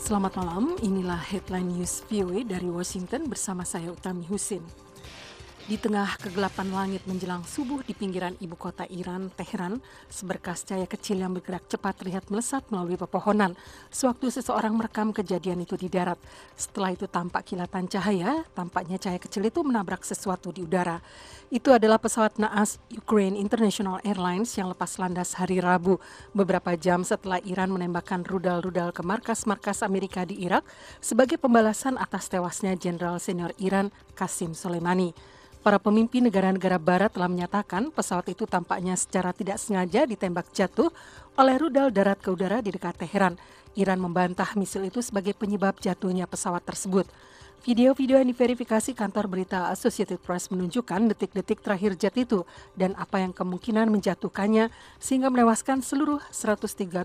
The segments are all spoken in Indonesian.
Selamat malam, inilah headline news VOA dari Washington bersama saya Utami Husin. Di tengah kegelapan langit menjelang subuh di pinggiran ibu kota Iran, Teheran, seberkas cahaya kecil yang bergerak cepat terlihat melesat melalui pepohonan sewaktu seseorang merekam kejadian itu di darat. Setelah itu tampak kilatan cahaya, tampaknya cahaya kecil itu menabrak sesuatu di udara. Itu adalah pesawat naas Ukraine International Airlines yang lepas landas hari Rabu, beberapa jam setelah Iran menembakkan rudal-rudal ke markas-markas Amerika di Irak sebagai pembalasan atas tewasnya Jenderal Senior Iran Qasim Soleimani. Para pemimpin negara-negara barat telah menyatakan pesawat itu tampaknya secara tidak sengaja ditembak jatuh oleh rudal darat ke udara di dekat Teheran. Iran membantah misil itu sebagai penyebab jatuhnya pesawat tersebut. Video-video yang diverifikasi kantor berita Associated Press menunjukkan detik-detik terakhir jet itu dan apa yang kemungkinan menjatuhkannya sehingga menewaskan seluruh 176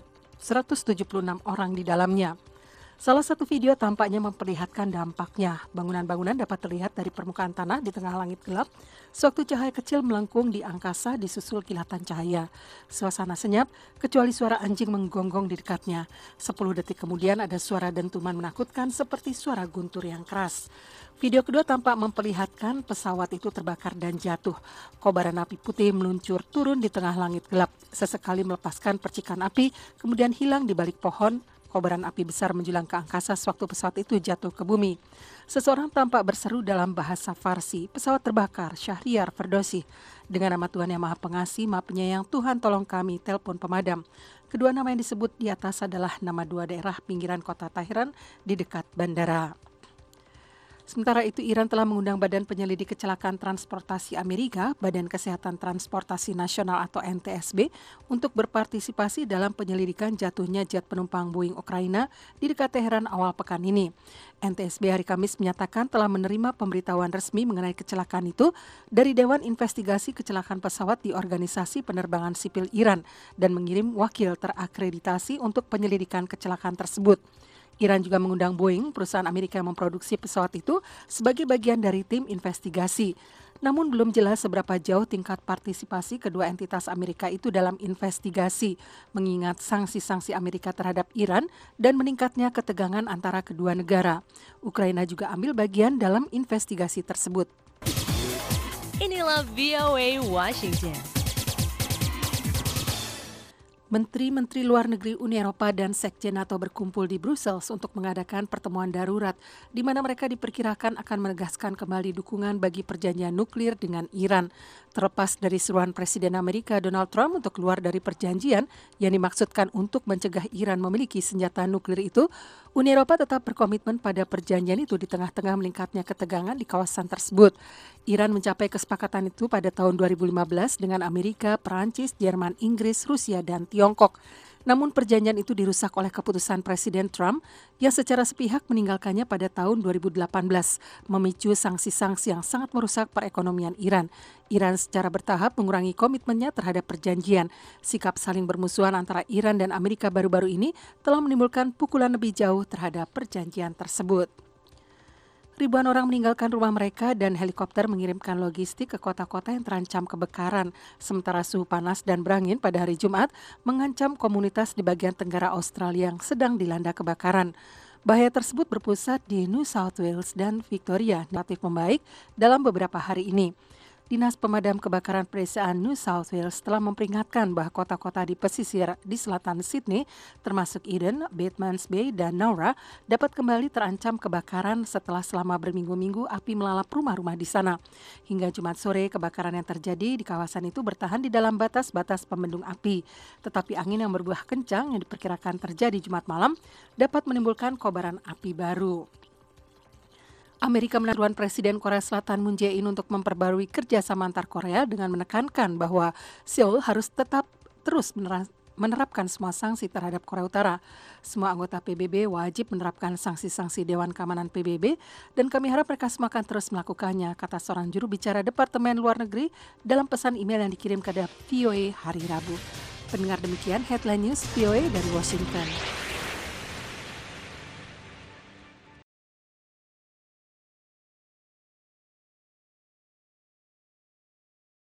orang di dalamnya. Salah satu video tampaknya memperlihatkan dampaknya. Bangunan-bangunan dapat terlihat dari permukaan tanah di tengah langit gelap, sewaktu cahaya kecil melengkung di angkasa disusul kilatan cahaya. Suasana senyap, kecuali suara anjing menggonggong di dekatnya. 10 detik kemudian ada suara dentuman menakutkan seperti suara guntur yang keras. Video kedua tampak memperlihatkan pesawat itu terbakar dan jatuh. Kobaran api putih meluncur turun di tengah langit gelap. Sesekali melepaskan percikan api, kemudian hilang di balik pohon. Kobaran api besar menjulang ke angkasa sewaktu pesawat itu jatuh ke bumi. Seseorang tampak berseru dalam bahasa Farsi, pesawat terbakar, Syahriar Ferdowsi. Dengan nama Tuhan yang Maha Pengasih, Maha Penyayang, Tuhan tolong kami, telepon pemadam. Kedua nama yang disebut di atas adalah nama dua daerah pinggiran kota Teheran di dekat bandara. Sementara itu, Iran telah mengundang Badan Penyelidik Kecelakaan Transportasi Amerika, Badan Kesehatan Transportasi Nasional atau NTSB, untuk berpartisipasi dalam penyelidikan jatuhnya jet penumpang Boeing Ukraina di dekat Teheran awal pekan ini. NTSB hari Kamis menyatakan telah menerima pemberitahuan resmi mengenai kecelakaan itu dari Dewan Investigasi Kecelakaan Pesawat di Organisasi Penerbangan Sipil Iran dan mengirim wakil terakreditasi untuk penyelidikan kecelakaan tersebut. Iran juga mengundang Boeing, perusahaan Amerika yang memproduksi pesawat itu, sebagai bagian dari tim investigasi. Namun belum jelas seberapa jauh tingkat partisipasi kedua entitas Amerika itu dalam investigasi, mengingat sanksi-sanksi Amerika terhadap Iran dan meningkatnya ketegangan antara kedua negara. Ukraina juga ambil bagian dalam investigasi tersebut. Inilah VOA Washington. Menteri-menteri luar negeri Uni Eropa dan Sekjen NATO berkumpul di Brussels untuk mengadakan pertemuan darurat di mana mereka diperkirakan akan menegaskan kembali dukungan bagi perjanjian nuklir dengan Iran. Terlepas dari seruan Presiden Amerika Donald Trump untuk keluar dari perjanjian yang dimaksudkan untuk mencegah Iran memiliki senjata nuklir itu, Uni Eropa tetap berkomitmen pada perjanjian itu di tengah-tengah meningkatnya ketegangan di kawasan tersebut. Iran mencapai kesepakatan itu pada tahun 2015 dengan Amerika, Perancis, Jerman, Inggris, Rusia, dan Tiongkok. Namun perjanjian itu dirusak oleh keputusan Presiden Trump yang secara sepihak meninggalkannya pada tahun 2018, memicu sanksi-sanksi yang sangat merusak perekonomian Iran. Iran secara bertahap mengurangi komitmennya terhadap perjanjian. Sikap saling bermusuhan antara Iran dan Amerika baru-baru ini telah menimbulkan pukulan lebih jauh terhadap perjanjian tersebut. Ribuan orang meninggalkan rumah mereka dan helikopter mengirimkan logistik ke kota-kota yang terancam kebakaran. Sementara suhu panas dan berangin pada hari Jumat mengancam komunitas di bagian tenggara Australia yang sedang dilanda kebakaran. Bahaya tersebut berpusat di New South Wales dan Victoria, relatif membaik dalam beberapa hari ini. Dinas Pemadam Kebakaran Pedesaan New South Wales telah memperingatkan bahwa kota-kota di pesisir di selatan Sydney, termasuk Eden, Batemans Bay, dan Nowra, dapat kembali terancam kebakaran setelah selama berminggu-minggu api melalap rumah-rumah di sana. Hingga Jumat sore, kebakaran yang terjadi di kawasan itu bertahan di dalam batas-batas pembendung api. Tetapi angin yang berbuah kencang yang diperkirakan terjadi Jumat malam dapat menimbulkan kobaran api baru. Amerika menandakan Presiden Korea Selatan Moon Jae-in untuk memperbarui kerjasama antar Korea dengan menekankan bahwa Seoul harus tetap terus menerapkan semua sanksi terhadap Korea Utara. Semua anggota PBB wajib menerapkan sanksi-sanksi Dewan Keamanan PBB dan kami harap mereka semua akan terus melakukannya, kata seorang juru bicara Departemen Luar Negeri dalam pesan email yang dikirim ke VOA hari Rabu. Pendengar, demikian Headline News VOA dari Washington.